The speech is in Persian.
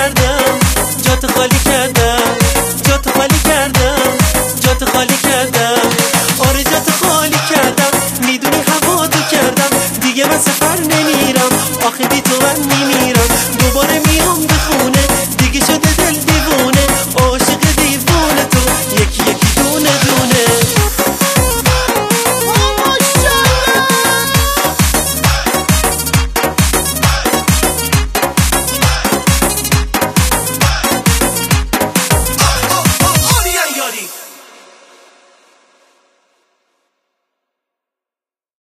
کردم، جات خالی کردم، جات خالی کردم، جات خالی کردم، آره جات خالی کردم. میدونی هوا تو کردم، دیگه من سفر نمیرم، آخه بی تو من میمیرم. دوباره میام به خونه، دیگه شده